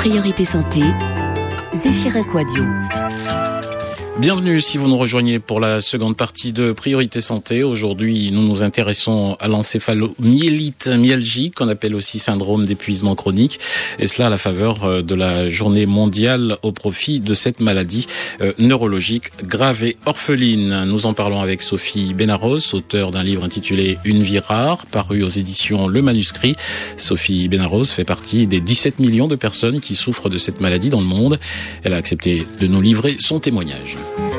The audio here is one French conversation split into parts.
Priorité Santé, Zéphirin Quadio. Bienvenue si vous nous rejoignez pour la seconde partie de Priorité Santé. Aujourd'hui, nous nous intéressons à l'encéphalomyélite myalgique, qu'on appelle aussi syndrome d'épuisement chronique, et cela à la faveur de la journée mondiale au profit de cette maladie neurologique grave et orpheline. Nous en parlons avec Sophie Benarros, auteure d'un livre intitulé Une vie rare, paru aux éditions Le Manuscrit. Sophie Benarros fait partie des 17 millions de personnes qui souffrent de cette maladie dans le monde. Elle a accepté de nous livrer son témoignage.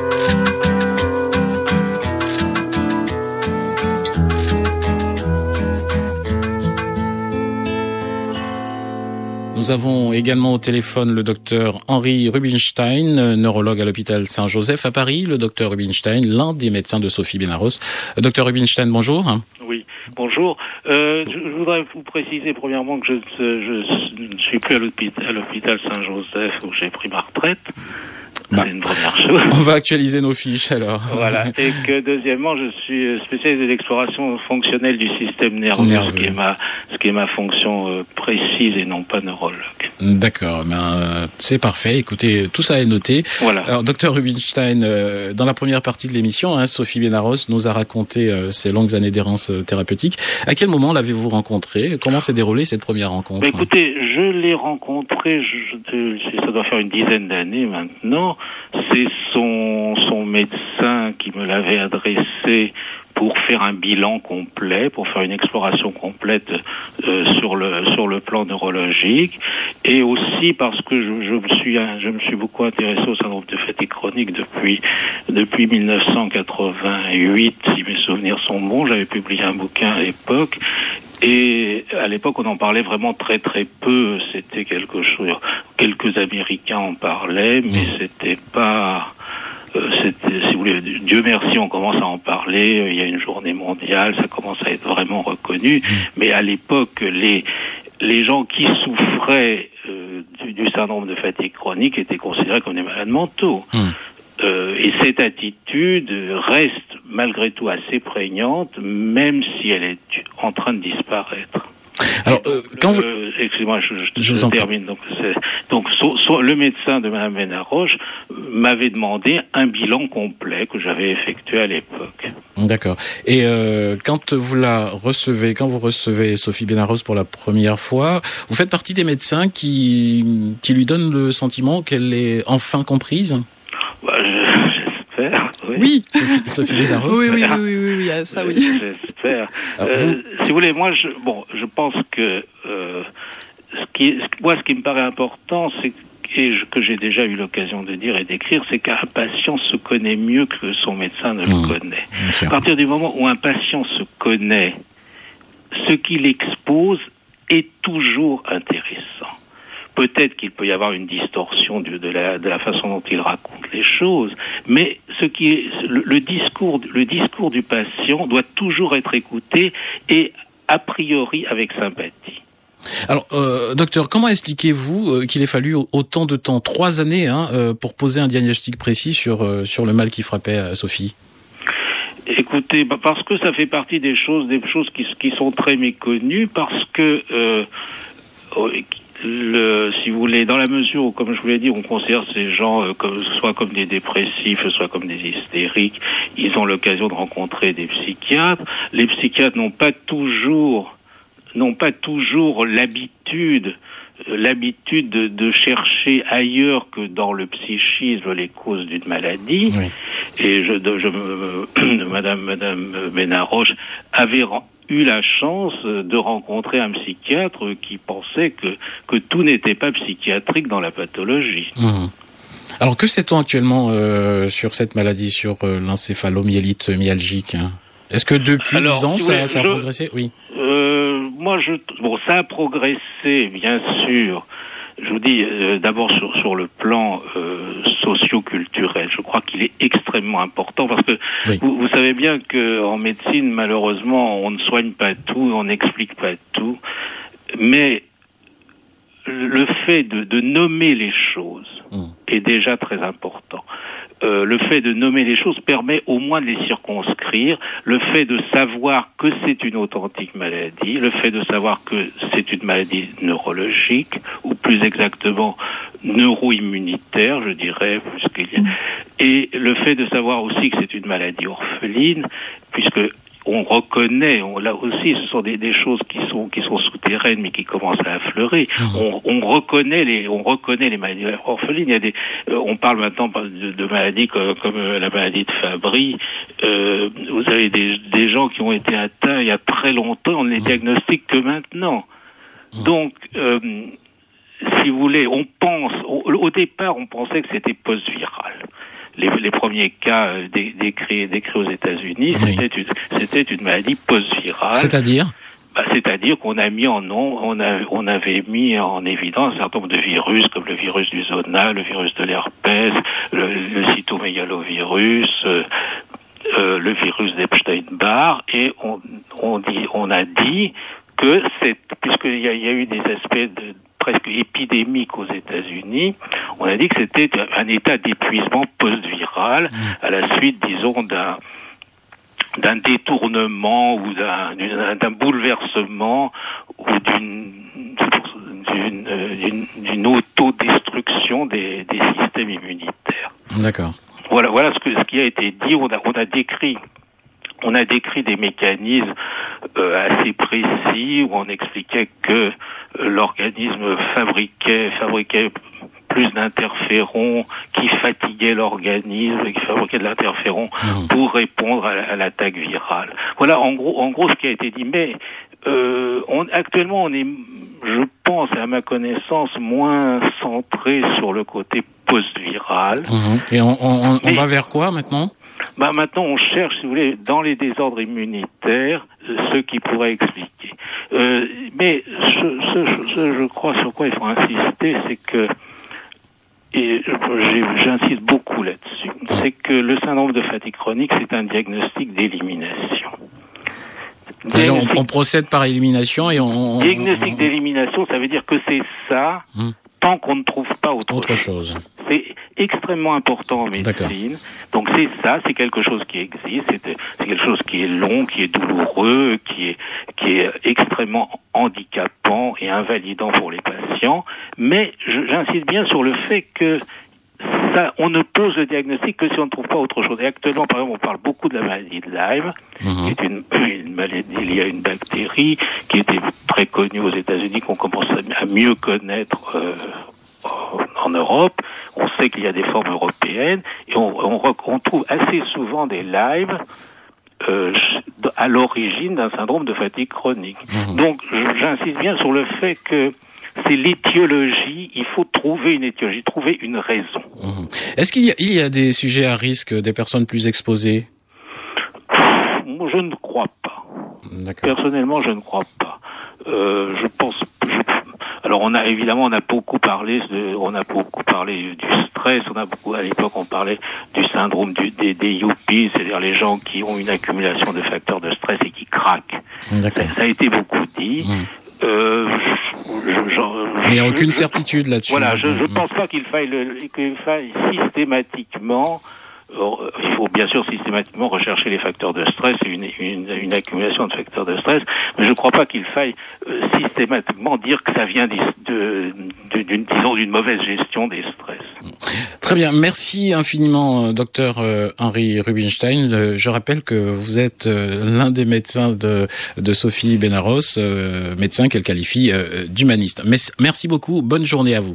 Nous avons également au téléphone le docteur Henri Rubinstein, neurologue à l'hôpital Saint-Joseph à Paris. Le docteur Rubinstein, l'un des médecins de Sophie Benarros. Docteur Rubinstein, bonjour. Oui, bonjour. Je voudrais vous préciser premièrement que je ne suis plus à l'hôpital Saint-Joseph où j'ai pris ma retraite. C'est une première chose. On va actualiser nos fiches alors. Voilà. Et que deuxièmement, je suis spécialiste de l'exploration fonctionnelle du système nerveux. Ce qui est ma fonction précise et non pas neurologue. D'accord, c'est parfait. Écoutez, tout ça est noté. Voilà. Alors, docteur Rubinstein, dans la première partie de l'émission, Sophie Benarros nous a raconté ses longues années d'errance thérapeutique. À quel moment l'avez-vous rencontré ? Comment s'est déroulée cette première rencontre ? Écoutez, je l'ai rencontré, ça doit faire une dizaine d'années maintenant. C'est son médecin qui me l'avait adressé pour faire un bilan complet, pour faire une exploration complète sur le plan neurologique, et aussi parce que je me suis beaucoup intéressé au syndrome de fatigue chronique depuis 1988, si mes souvenirs sont bons. J'avais publié un bouquin à l'époque. Et à l'époque, on en parlait vraiment très très peu. C'était quelque chose. Quelques Américains en parlaient, mais c'était pas. Si vous voulez, Dieu merci, on commence à en parler. Il y a une journée mondiale, ça commence à être vraiment reconnu. Mais à l'époque, les gens qui souffraient du syndrome de fatigue chronique étaient considérés comme des malades mentaux. Et cette attitude reste malgré tout assez prégnante, même si elle est en train de disparaître. Alors, excusez-moi, je termine. Donc, le médecin de Madame Benarros m'avait demandé un bilan complet que j'avais effectué à l'époque. D'accord. Et quand vous recevez Sophie Benarros pour la première fois, vous faites partie des médecins qui lui donnent le sentiment qu'elle est enfin comprise ? J'espère. Oui. Sophie Benarros. Oui, ça oui. J'espère. Si vous voulez, moi, je pense que ce qui me paraît important, c'est que j'ai déjà eu l'occasion de dire et d'écrire, c'est qu'un patient se connaît mieux que son médecin ne le connaît. À partir du moment où un patient se connaît, ce qu'il expose est toujours intéressant. Peut-être qu'il peut y avoir une distorsion de la façon dont il raconte les choses, mais le discours du patient doit toujours être écouté et a priori avec sympathie. Alors, docteur, comment expliquez-vous qu'il ait fallu autant de temps, 3 années, pour poser un diagnostic précis sur le mal qui frappait Sophie ? Écoutez, parce que ça fait partie des choses qui sont très méconnues, parce que si vous voulez, dans la mesure où, comme je vous l'ai dit, on considère ces gens soit comme des dépressifs, soit comme des hystériques, ils ont l'occasion de rencontrer des psychiatres. Les psychiatres n'ont pas toujours l'habitude de chercher ailleurs que dans le psychisme les causes d'une maladie. Oui. Et Madame Benarros avait eu la chance de rencontrer un psychiatre qui pensait que tout n'était pas psychiatrique dans la pathologie. Alors que sait-on actuellement sur cette maladie, sur l'encéphalomyélite myalgique ? Est-ce que depuis 10 ans, ça a progressé ? Oui. Ça a progressé, bien sûr. Je vous dis, d'abord sur le plan socio-culturel. Je crois qu'il est extrêmement important parce que oui. vous savez bien qu'en médecine, malheureusement, on ne soigne pas tout, on n'explique pas tout. Mais le fait de nommer les choses est déjà très important. le fait de nommer les choses permet au moins de les circonscrire. Le fait de savoir que c'est une authentique maladie, le fait de savoir que c'est une maladie neurologique, ou plus exactement neuro-immunitaire, je dirais, et le fait de savoir aussi que c'est une maladie orpheline, puisque on reconnaît, là aussi, ce sont des choses qui sont souterraines, mais qui commencent à affleurer. On reconnaît les maladies orphelines. Il y a on parle maintenant de maladies comme la maladie de Fabry. Vous avez des gens qui ont été atteints il y a très longtemps. On ne les diagnostique que maintenant. Donc, si vous voulez, au départ, on pensait que c'était post-viral. Les premiers cas décrits aux États-Unis, c'était une maladie post-virale. C'est-à-dire qu'on a mis on avait mis en évidence un certain nombre de virus, comme le virus du zona, le virus de l'herpès, le cytomégalovirus, le virus d'Epstein-Barr, et on a dit que puisqu'il y a eu des aspects presque épidémique aux États-Unis, on a dit que c'était un état d'épuisement post-viral à la suite, disons, d'un détournement ou d'un bouleversement ou d'une autodestruction des systèmes immunitaires. D'accord. Voilà ce qui a été dit. On a décrit des mécanismes assez précis où on expliquait que l'organisme fabriquait plus d'interférons qui fatiguaient l'organisme, qui fabriquaient de l'interféron pour répondre à l'attaque virale. Voilà en gros ce qui a été dit. Mais actuellement on est, je pense, à ma connaissance, moins centré sur le côté post-viral. Et on va vers quoi maintenant ? Maintenant, on cherche, si vous voulez, dans les désordres immunitaires, ce qui pourrait expliquer. Mais je crois sur quoi il faut insister, c'est que, et j'insiste beaucoup là-dessus, c'est que le syndrome de fatigue chronique, c'est un diagnostic d'élimination. On procède par élimination et diagnostic d'élimination, ça veut dire que c'est ça, tant qu'on ne trouve pas autre chose. C'est extrêmement important en médecine. D'accord. Donc c'est ça, c'est quelque chose qui existe, c'est quelque chose qui est long, qui est douloureux, qui est extrêmement handicapant et invalidant pour les patients. Mais j'insiste bien sur le fait que ça, on ne pose le diagnostic que si on ne trouve pas autre chose. Et actuellement, par exemple, on parle beaucoup de la maladie de Lyme, qui est une maladie liée à une bactérie qui était très connue aux États-Unis, qu'on commence à mieux connaître en Europe. On sait qu'il y a des formes européennes et on trouve assez souvent des Lyme à l'origine d'un syndrome de fatigue chronique. Donc, j'insiste bien sur le fait que c'est l'étiologie, il faut trouver une étiologie, trouver une raison. Est-ce qu'il y a des sujets à risque, des personnes plus exposées ? Moi, je ne crois pas. D'accord. Personnellement, je ne crois pas. Je pense. Alors, on a beaucoup parlé du stress. À l'époque, on parlait du syndrome des yuppies, c'est-à-dire les gens qui ont une accumulation de facteurs de stress et qui craquent. D'accord. Ça a été beaucoup dit. Il n'y a aucune certitude là-dessus. Voilà, je ne pense pas qu'il faille systématiquement. Il faut bien sûr systématiquement rechercher les facteurs de stress et une accumulation de facteurs de stress, mais je ne crois pas qu'il faille systématiquement dire que ça vient d'une mauvaise gestion des stress. Très bien, merci infiniment, docteur Henri Rubinstein. Je rappelle que vous êtes l'un des médecins de Sophie Benaros, médecin qu'elle qualifie d'humaniste. Merci beaucoup, bonne journée à vous.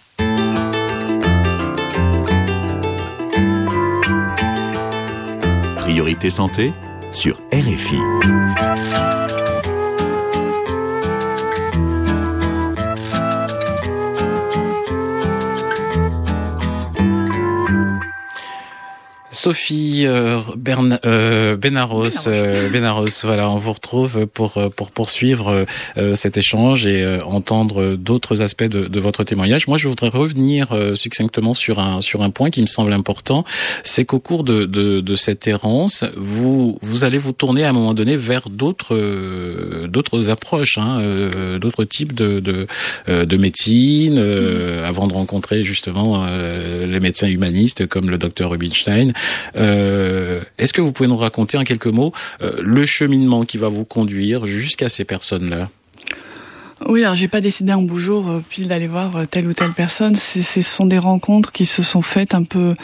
Priorité santé sur RFI. Sophie Benarros, voilà, on vous retrouve pour poursuivre cet échange et entendre d'autres aspects de votre témoignage. Moi, je voudrais revenir succinctement sur un point qui me semble important, c'est qu'au cours de cette errance, vous allez vous tourner à un moment donné vers d'autres approches, d'autres types de médecine, avant de rencontrer justement les médecins humanistes comme le docteur Rubinstein. Est-ce que vous pouvez nous raconter en quelques mots le cheminement qui va vous conduire jusqu'à ces personnes-là? Oui, alors j'ai pas décidé un beau jour puis d'aller voir telle ou telle personne. Ce sont des rencontres qui se sont faites un peu.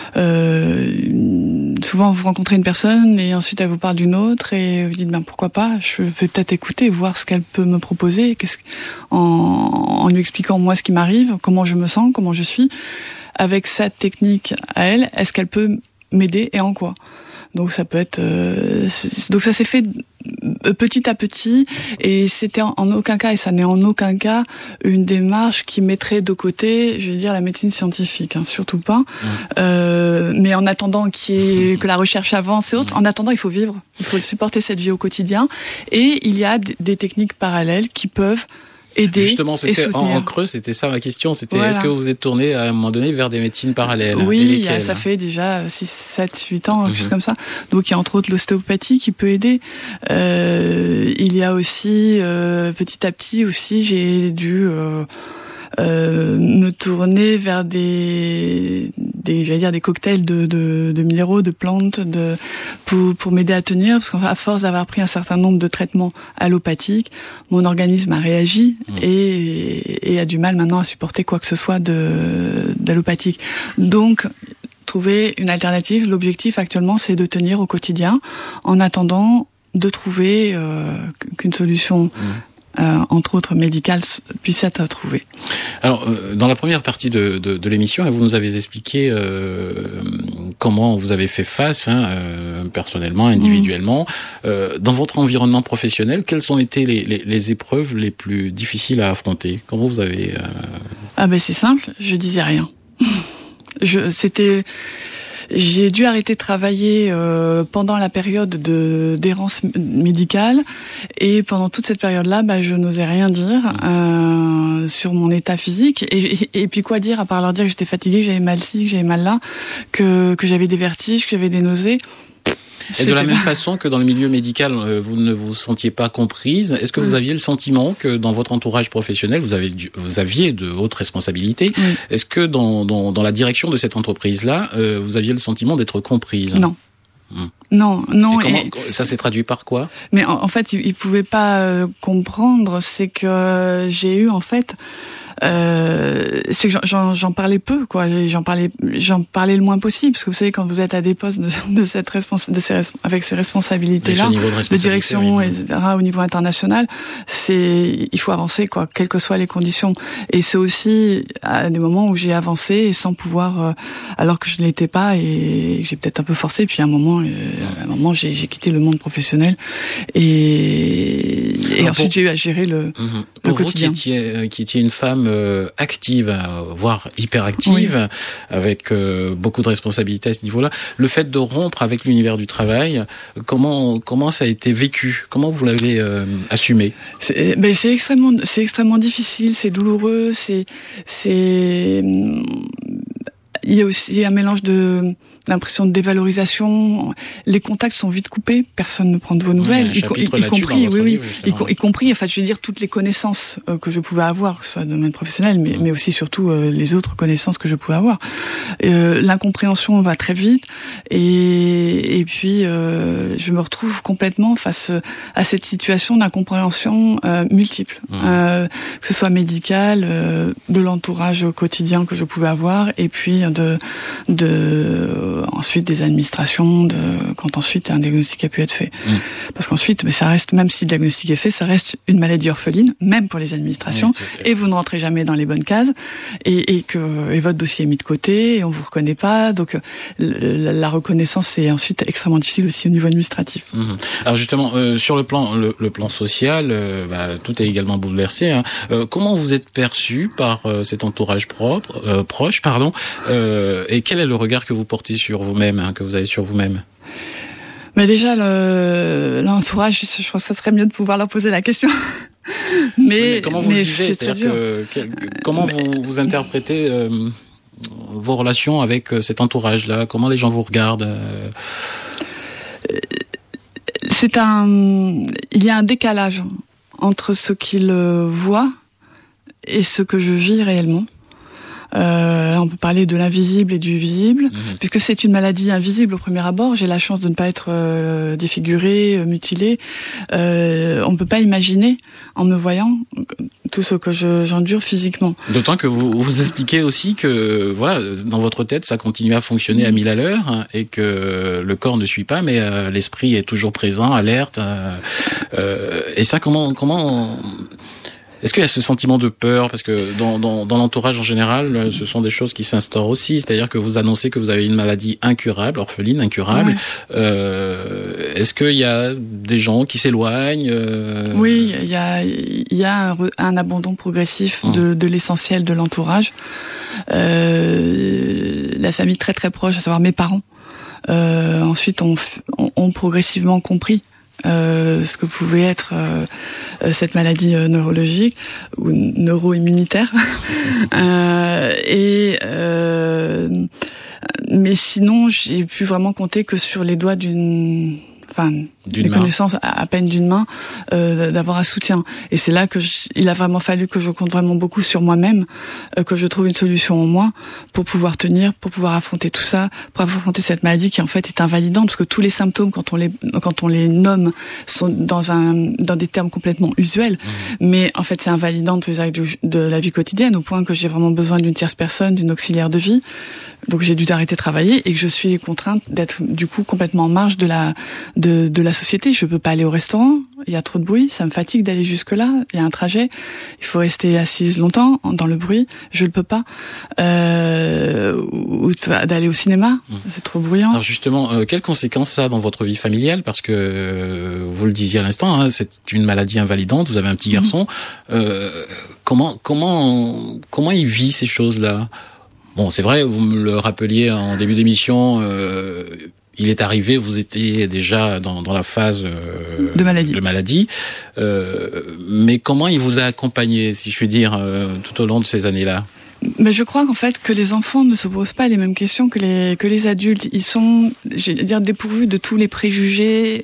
Souvent, vous rencontrez une personne et ensuite elle vous parle d'une autre et vous dites pourquoi pas. Je vais peut-être écouter, voir ce qu'elle peut me proposer, en lui expliquant moi ce qui m'arrive, comment je me sens, comment je suis, avec sa technique à elle. Est-ce qu'elle peut m'aider et en quoi? Donc ça peut être. Donc ça s'est fait petit à petit et c'était en aucun cas, et ça n'est en aucun cas une démarche qui mettrait de côté, je vais dire, la médecine scientifique, surtout pas. Mais en attendant que la recherche avance et autres, en attendant il faut vivre, il faut supporter cette vie au quotidien et il y a des techniques parallèles qui peuvent aider. Justement, c'était et soutenir. En creux, c'était ça ma question. C'était voilà. Est-ce que vous vous êtes tourné à un moment donné vers des médecines parallèles? Oui, ça fait déjà 6, 7, 8 ans, quelque chose comme ça. Donc il y a entre autres l'ostéopathie qui peut aider. Il y a aussi, petit à petit aussi, j'ai dû me tourner vers j'allais dire des cocktails de minéraux, de plantes, pour m'aider à tenir, parce qu'à force d'avoir pris un certain nombre de traitements allopathiques, mon organisme a réagi et a du mal maintenant à supporter quoi que ce soit d'allopathique. Donc trouver une alternative. L'objectif actuellement, c'est de tenir au quotidien en attendant de trouver qu'une solution entre autres médicales, puisse être trouvée. Alors, dans la première partie de l'émission, vous nous avez expliqué comment vous avez fait face, personnellement, individuellement. Dans votre environnement professionnel, quelles ont été les épreuves les plus difficiles à affronter? Comment vous avez... c'est simple, je disais rien. J'ai dû arrêter de travailler pendant la période d'errance médicale et pendant toute cette période-là, je n'osais rien dire sur mon état physique et puis quoi dire à part leur dire que j'étais fatiguée, que j'avais mal ci, que j'avais mal là, que j'avais des vertiges, que j'avais des nausées. Et de la même façon que dans le milieu médical, vous ne vous sentiez pas comprise, est-ce que vous aviez le sentiment que dans votre entourage professionnel, vous aviez de hautes responsabilités? Est-ce que dans la direction de cette entreprise-là, vous aviez le sentiment d'être comprise? Non. Non. Et ça s'est traduit par quoi? Mais en fait, ils pouvaient pas comprendre. C'est que j'ai eu en fait. C'est que j'en parlais peu, quoi. J'en parlais le moins possible, parce que vous savez, quand vous êtes à des postes avec ces responsabilités-là, de direction, etc., au niveau international, il faut avancer, quoi, quelles que soient les conditions. Et c'est aussi à des moments où j'ai avancé et sans pouvoir, alors que je ne l'étais pas, et j'ai peut-être un peu forcé. Puis à un moment, j'ai quitté le monde professionnel et ensuite j'ai eu à gérer le quotidien. Vous qui étiez une femme active, voire hyperactive, avec beaucoup de responsabilités à ce niveau-là. Le fait de rompre avec l'univers du travail, comment ça a été vécu? Comment vous l'avez assumé? C'est extrêmement difficile, c'est douloureux, il y a aussi un mélange de l'impression de dévalorisation. Les contacts sont vite coupés. Personne ne prend de vos nouvelles, y compris. En fait, je veux dire toutes les connaissances que je pouvais avoir, que ce soit dans le domaine professionnel, mais aussi surtout les autres connaissances que je pouvais avoir. L'incompréhension va très vite, et puis je me retrouve complètement face à cette situation d'incompréhension multiple, que ce soit médicale, de l'entourage quotidien que je pouvais avoir, et puis ensuite des administrations, quand ensuite un diagnostic a pu être fait. Parce qu'ensuite, mais ça reste, même si le diagnostic est fait, ça reste une maladie orpheline, même pour les administrations, et vous ne rentrez jamais dans les bonnes cases, et votre dossier est mis de côté, et on vous reconnaît pas, donc la reconnaissance est ensuite extrêmement difficile aussi au niveau administratif. Alors justement, sur le plan social, tout est également bouleversé. Comment vous êtes perçu par cet entourage proche, et quel est le regard que vous portez sur vous-même, que vous avez sur vous-même? Mais déjà, l'entourage, je pense que ça serait mieux de pouvoir leur poser la question. Mais comment vous le vivez? C'est-à-dire comment vous interprétez vos relations avec cet entourage-là? Comment les gens vous regardent? Il y a un décalage entre ce qu'ils voient et ce que je vis réellement. Là, on peut parler de l'invisible et du visible, puisque c'est une maladie invisible au premier abord. J'ai la chance de ne pas être défigurée, mutilée. On ne peut pas imaginer, en me voyant, tout ce que j'endure physiquement. D'autant que vous expliquez aussi que, voilà, dans votre tête, ça continue à fonctionner à 1000 à l'heure, et que le corps ne suit pas, mais l'esprit est toujours présent, alerte. Et ça, comment est-ce qu'il y a ce sentiment de peur? Parce que dans l'entourage en général, ce sont des choses qui s'instaurent aussi. C'est-à-dire que vous annoncez que vous avez une maladie incurable, orpheline, incurable. Ouais. Est-ce qu'il y a des gens qui s'éloignent? Oui, il y a un abandon progressif de l'essentiel de l'entourage. La famille très très proche, à savoir mes parents. Ensuite, ont progressivement compris ce que pouvait être cette maladie neurologique ou neuro-immunitaire. Mais sinon, j'ai pu vraiment compter que sur les doigts des connaissances à peine d'une main, d'avoir un soutien. Et c'est là que il a vraiment fallu que je compte vraiment beaucoup sur moi-même, que je trouve une solution en moi pour pouvoir tenir, pour pouvoir affronter tout ça, pour affronter cette maladie qui en fait est invalidante, parce que tous les symptômes, quand on les nomme, sont dans des termes complètement usuels. Mais en fait, c'est invalidant tous les actes de la vie quotidienne, au point que j'ai vraiment besoin d'une tierce personne, d'une auxiliaire de vie. Donc j'ai dû arrêter de travailler et que je suis contrainte d'être du coup complètement en marge de la société. Je peux pas aller au restaurant, il y a trop de bruit, ça me fatigue d'aller jusque là, il y a un trajet, il faut rester assise longtemps dans le bruit, je le peux pas. Ou d'aller au cinéma, c'est trop bruyant. Alors justement, quelles conséquences ça a dans votre vie familiale? Parce que vous le disiez à l'instant, c'est une maladie invalidante, vous avez un petit garçon. Comment il vit ces choses-là? Bon, c'est vrai, vous me le rappeliez en début d'émission, il est arrivé, vous étiez déjà dans la phase de maladie. Mais comment il vous a accompagné, si je puis dire, tout au long de ces années-là? Mais je crois qu'en fait que les enfants ne se posent pas les mêmes questions que les adultes. Ils sont, je veux dire, dépourvus de tous les préjugés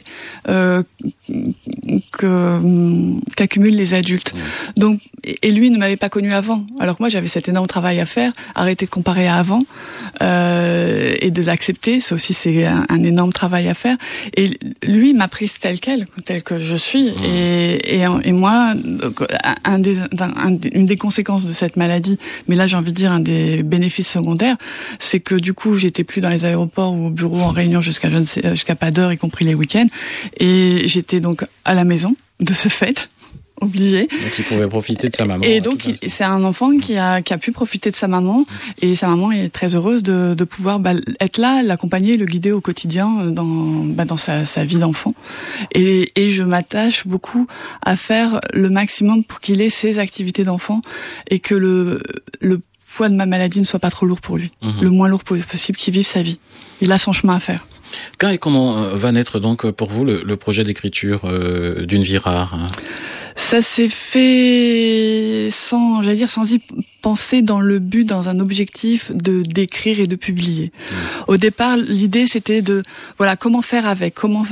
qu'accumulent les adultes. Donc, et lui ne m'avait pas connu avant. Alors que moi, j'avais cet énorme travail à faire, arrêter de comparer à avant et de l'accepter. Ça aussi, c'est un énorme travail à faire. Et lui m'a prise telle que je suis. Et moi, une des conséquences de cette maladie, mais là, j'ai envie de dire un des bénéfices secondaires, c'est que du coup, j'étais plus dans les aéroports ou au bureau en réunion jusqu'à pas d'heure, y compris les week-ends. Et j'étais donc à la maison, de ce fait. Obligé. Donc il pouvait profiter de sa maman. Et donc c'est un enfant qui a pu profiter de sa maman, et sa maman est très heureuse de pouvoir être là, l'accompagner, le guider au quotidien dans sa vie d'enfant. Et je m'attache beaucoup à faire le maximum pour qu'il ait ses activités d'enfant et que le poids de ma maladie ne soit pas trop lourd pour lui, le moins lourd possible, qu'il vive sa vie. Il a son chemin à faire. Quand et comment va naître donc pour vous le projet d'écriture d'une vie rare? Ça s'est fait sans y penser, dans un objectif d'écrire et de publier. Au départ, l'idée c'était comment faire avec,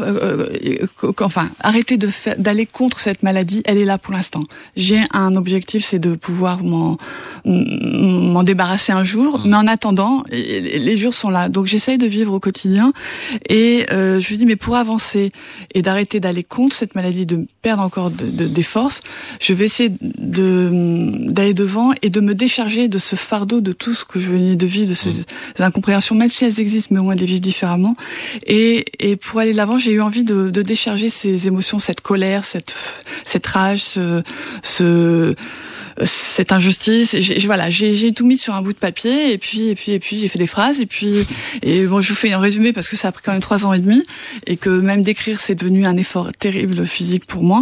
arrêter d'aller contre cette maladie. Elle est là pour l'instant. J'ai un objectif, c'est de pouvoir m'en débarrasser un jour, mais en attendant, les jours sont là. Donc j'essaye de vivre au quotidien et je me dis, mais pour avancer et d'arrêter d'aller contre cette maladie, de perdre encore des forces, je vais essayer d'aller devant et de me décharger de ce fardeau, de tout ce que je venais de vivre, de ces incompréhensions, même si elles existent, mais au moins de les vivre différemment. Et pour aller de l'avant, j'ai eu envie de décharger ces émotions, cette colère, cette rage, cette injustice. J'ai tout mis sur un bout de papier et puis j'ai fait des phrases et bon, je vous fais un résumé parce que ça a pris quand même 3 ans et demi et que même d'écrire c'est devenu un effort terrible physique pour moi. moins.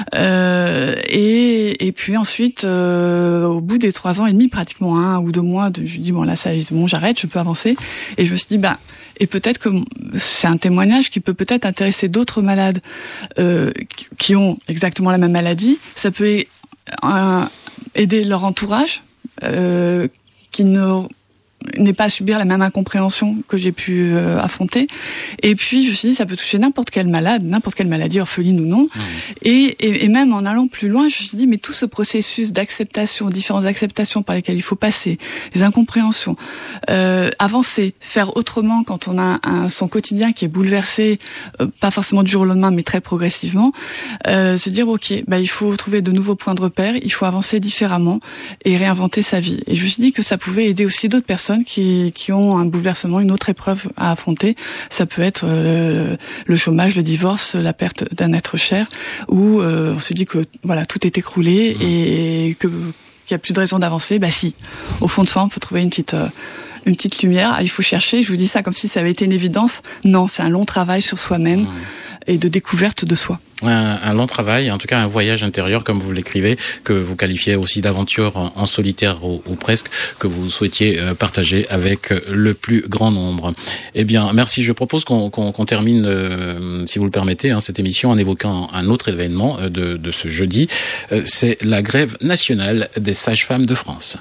Et puis ensuite, au bout des 3 ans et demi, pratiquement 1 ou 2 mois, je dis bon là ça, bon j'arrête, je peux avancer. Et je me suis dit et peut-être que c'est un témoignage qui peut peut-être intéresser d'autres malades qui ont exactement la même maladie. Ça peut aider leur entourage qui n'est pas à subir la même incompréhension que j'ai pu affronter. Et puis je me suis dit ça peut toucher n'importe quel malade, n'importe quelle maladie, orpheline ou non. Et même en allant plus loin, je me suis dit mais tout ce processus d'acceptation, différentes acceptations par lesquelles il faut passer, les incompréhensions, avancer, faire autrement quand on a son quotidien qui est bouleversé, pas forcément du jour au lendemain mais très progressivement, se dire ok, il faut trouver de nouveaux points de repère, il faut avancer différemment et réinventer sa vie. Et je me suis dit que ça pouvait aider aussi d'autres personnes qui ont un bouleversement, une autre épreuve à affronter. Ça peut être le chômage, le divorce, la perte d'un être cher, où on se dit que voilà tout est écroulé et qu'il n'y a plus de raison d'avancer. Si, au fond de soi, on peut trouver une petite lumière. Il faut chercher. Je vous dis ça comme si ça avait été une évidence. Non, c'est un long travail sur soi-même et de découverte de soi. Un long travail, en tout cas un voyage intérieur, comme vous l'écrivez, que vous qualifiez aussi d'aventure en solitaire ou presque, que vous souhaitiez partager avec le plus grand nombre. Eh bien, merci. Je propose qu'on termine, si vous le permettez, cette émission en évoquant un autre événement de ce jeudi. C'est la grève nationale des sages-femmes de France.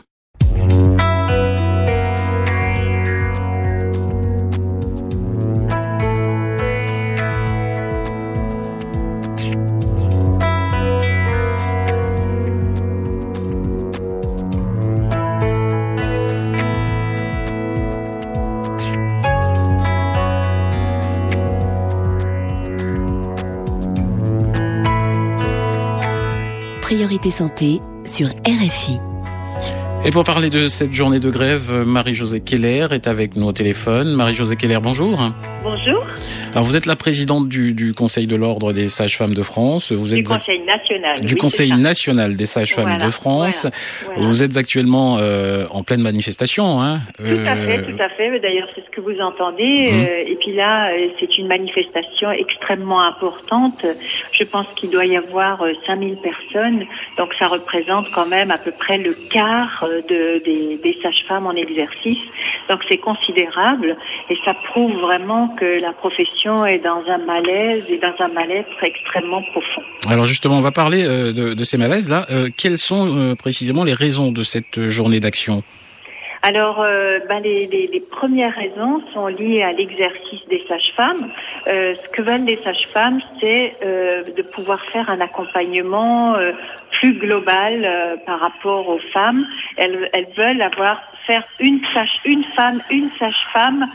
Priorité santé sur RFI. Et pour parler de cette journée de grève, Marie-Josée Keller est avec nous au téléphone. Marie-Josée Keller, bonjour. Bonjour. Alors vous êtes la présidente du Conseil de l'Ordre des Sages-Femmes de France. Vous êtes Conseil national. Du Conseil national des Sages-Femmes de France. Voilà. Vous êtes actuellement en pleine manifestation. Tout à fait. D'ailleurs, c'est ce que vous entendez. Et puis là, c'est une manifestation extrêmement importante. Je pense qu'il doit y avoir 5000 personnes. Donc ça représente quand même à peu près le quart des sages-femmes en exercice. Donc c'est considérable et ça prouve vraiment que la profession est dans un malaise et dans un mal-être extrêmement profond. Alors justement, on va parler de ces malaises-là. Quelles sont précisément les raisons de cette journée d'action ? Alors, les premières raisons sont liées à l'exercice des sages-femmes. Ce que veulent les sages-femmes, c'est de pouvoir faire un accompagnement plus global par rapport aux femmes. Elles veulent faire une sage-femme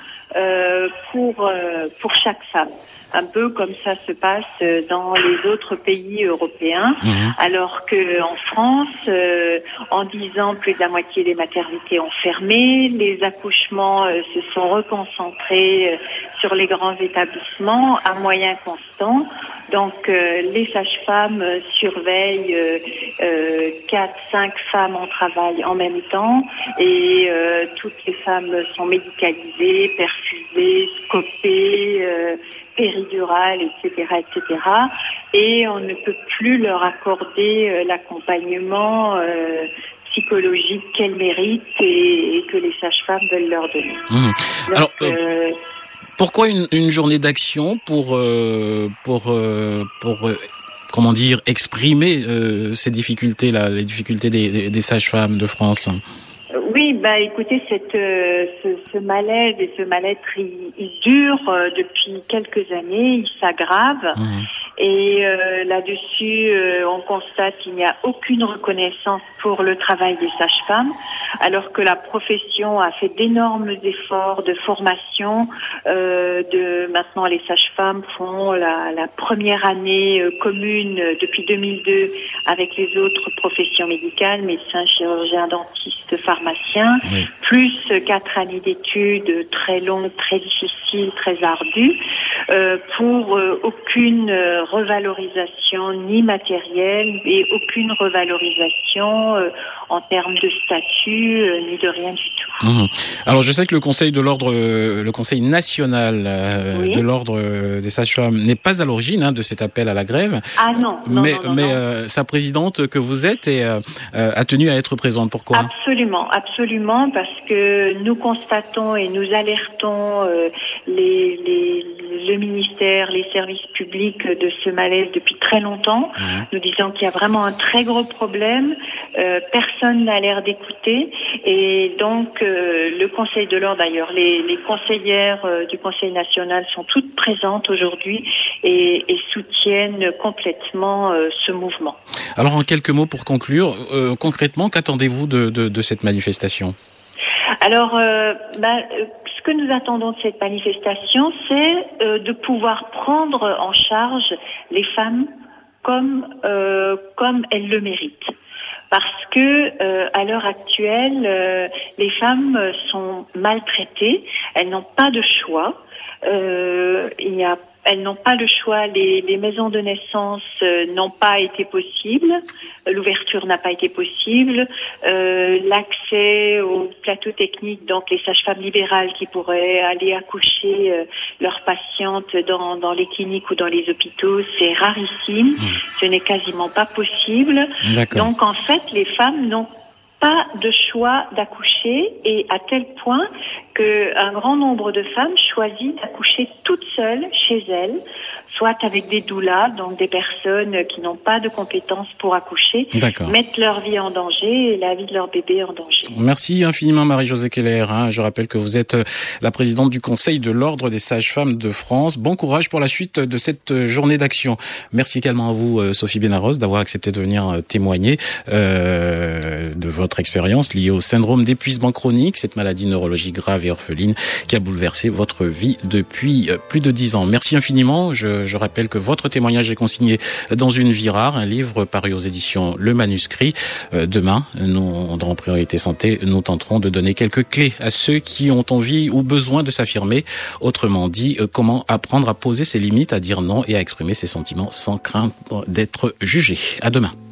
pour chaque femme. Un peu comme ça se passe dans les autres pays européens, alors que en France, en 10 ans, plus de la moitié des maternités ont fermé, les accouchements se sont reconcentrés sur les grands établissements à moyens constants. Donc les sages-femmes surveillent 4-5 femmes en travail en même temps et toutes les femmes sont médicalisées, perfusées, scopées, péridurale, etc., etc. Et on ne peut plus leur accorder l'accompagnement psychologique qu'elles méritent et que les sages-femmes veulent leur donner. Donc, alors, pourquoi une journée d'action pour comment dire, exprimer ces difficultés-là, les difficultés des sages-femmes de France? Oui, écoutez, ce malaise et ce mal-être, il dure depuis quelques années, il s'aggrave. Et là-dessus, on constate qu'il n'y a aucune reconnaissance pour le travail des sages-femmes, alors que la profession a fait d'énormes efforts de formation. Maintenant, les sages-femmes font la première année commune depuis 2002 avec les autres professions médicales, médecins, chirurgiens, dentistes, pharmaciens, plus 4 années d'études très longues, très difficiles, très ardues, pour aucune revalorisation ni matérielle et aucune revalorisation en termes de statut ni de rien du tout. Alors je sais que le Conseil national de l'ordre des sages-femmes n'est pas à l'origine de cet appel à la grève. Ah non. Mais sa présidente que vous êtes a tenu à être présente. Pourquoi ? Absolument, parce que nous constatons et nous alertons le ministère, les services publics de ce malaise depuis très longtemps. Nous disons qu'il y a vraiment un très gros problème. Personne n'a l'air d'écouter et donc le Conseil de l'ordre, d'ailleurs, les conseillères du Conseil national sont toutes présentes aujourd'hui et soutiennent complètement ce mouvement. Alors en quelques mots pour conclure, concrètement, qu'attendez-vous de cette manifestation ? Alors, ce que nous attendons de cette manifestation, c'est de pouvoir prendre en charge les femmes comme elles le méritent. Parce que à l'heure actuelle, les femmes sont maltraitées, elles n'ont pas de choix. Elles n'ont pas le choix, les maisons de naissance n'ont pas été possibles, l'ouverture n'a pas été possible, l'accès au plateau technique, donc les sages-femmes libérales qui pourraient aller accoucher leurs patientes dans les cliniques ou dans les hôpitaux, c'est rarissime, ce n'est quasiment pas possible. D'accord. Donc en fait, les femmes n'ont pas de choix d'accoucher et à tel point qu'un grand nombre de femmes choisissent d'accoucher toutes seules chez elles, soit avec des doulas, donc des personnes qui n'ont pas de compétences pour accoucher, mettent leur vie en danger et la vie de leur bébé en danger. Merci infiniment Marie-Josée Keller. Je rappelle que vous êtes la présidente du Conseil de l'Ordre des Sages-Femmes de France. Bon courage pour la suite de cette journée d'action. Merci également à vous Sophie Benarros d'avoir accepté de venir témoigner de votre expérience liée au syndrome d'épuisement chronique, cette maladie neurologique grave et orpheline qui a bouleversé votre vie depuis plus de 10 ans. Merci infiniment. Je rappelle que votre témoignage est consigné dans Une vie rare, un livre paru aux éditions Le Manuscrit. Demain, nous, dans Priorité Santé, nous tenterons de donner quelques clés à ceux qui ont envie ou besoin de s'affirmer. Autrement dit, comment apprendre à poser ses limites, à dire non et à exprimer ses sentiments sans crainte d'être jugé. À demain.